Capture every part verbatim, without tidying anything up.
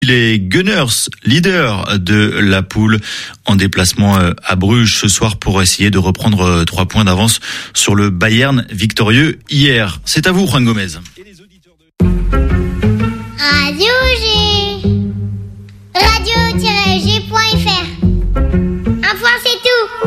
Les Gunners, leaders de la poule, en déplacement à Bruges ce soir pour essayer de reprendre trois points d'avance sur le Bayern victorieux hier. C'est à vous, Juan Gomez. Radio G. radio-g point f r. Un point, c'est tout.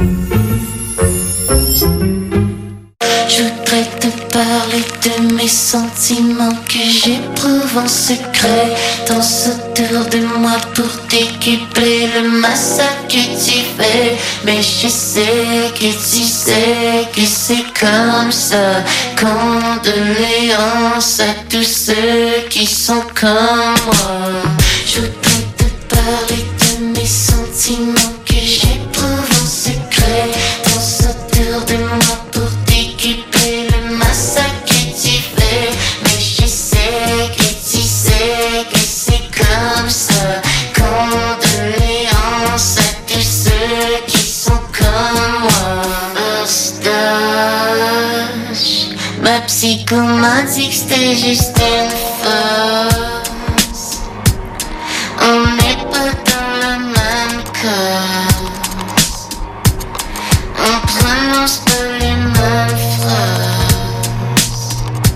Je voudrais te parler de mes sentiments que j'éprouve en secret. Danse autour de moi pour décupler le massacre que tu fais. Mais je sais que tu sais que c'est comme ça. Condoléances à tous ceux qui sont comme moi. Je voudrais te parler de mes sentiments que j'éprouve en secret. Danse autour de moi pour décupler le massacre que tu fais. Mais je sais que tu sais que c'est comme ça. Condoléances à tous ceux qui sont comme moi. Eustache, ma psycho m'a dit que c'était juste une farce. On n'est pas dans la même case. On prononce pas les mêmes phrases.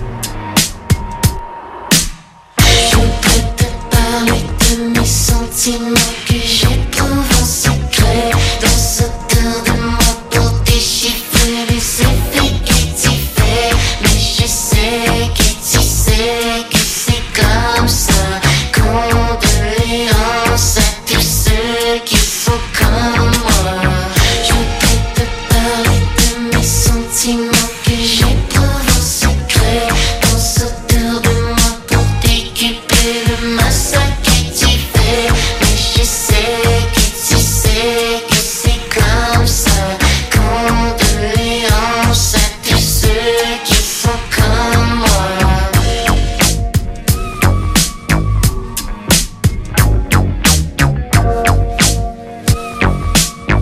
Je voudrais te parler de mes sentiments que j'éprouve en secret. Danse autour de moi pour déchiffrer les effets que tu fais. Mais je sais que tu sais que c'est comme ça. Condoléances à tous ceux qui sont comme moi. Je voudrais te parler de mes sentiments que j'éprouve en secret. Danse autour de moi pour décupler le massacre que tu fais. Mais je sais que tu sais que c'est comme ça. Condoléances à tous ceux qui sont comme moi.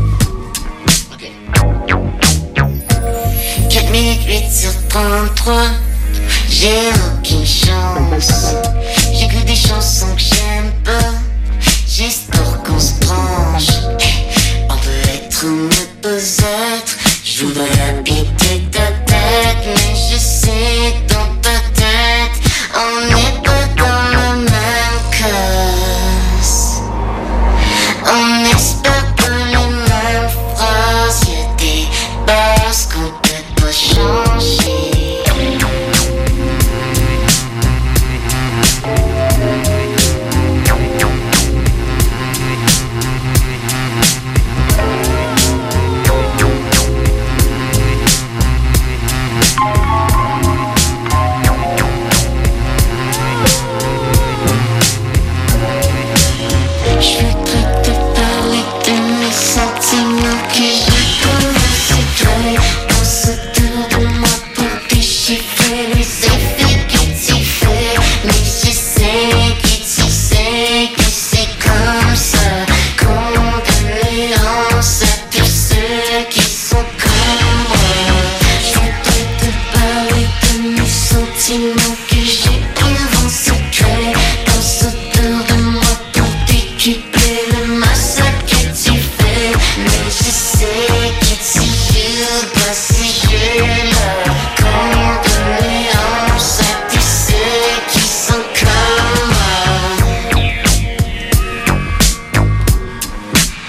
quatre minutes huit sur trente-trois.